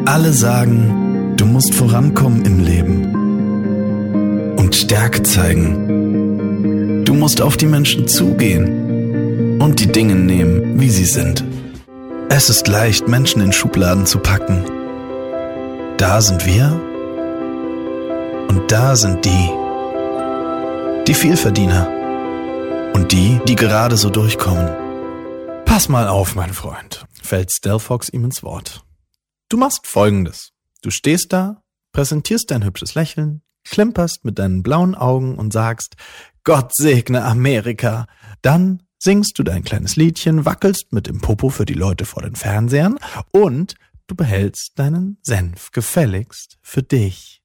Alle sagen, du musst vorankommen im Leben und Stärke zeigen. Du musst auf die Menschen zugehen und die Dinge nehmen, wie sie sind. Es ist leicht, Menschen in Schubladen zu packen. Da sind wir und da sind die Vielverdiener und die gerade so durchkommen. Pass mal auf, mein Freund, fällt Stelfox ihm ins Wort. Du machst Folgendes. Du stehst da, präsentierst dein hübsches Lächeln, klimperst mit deinen blauen Augen und sagst, Gott segne Amerika. Dann singst du dein kleines Liedchen, wackelst mit dem Popo für die Leute vor den Fernsehern und du behältst deinen Senf gefälligst für dich.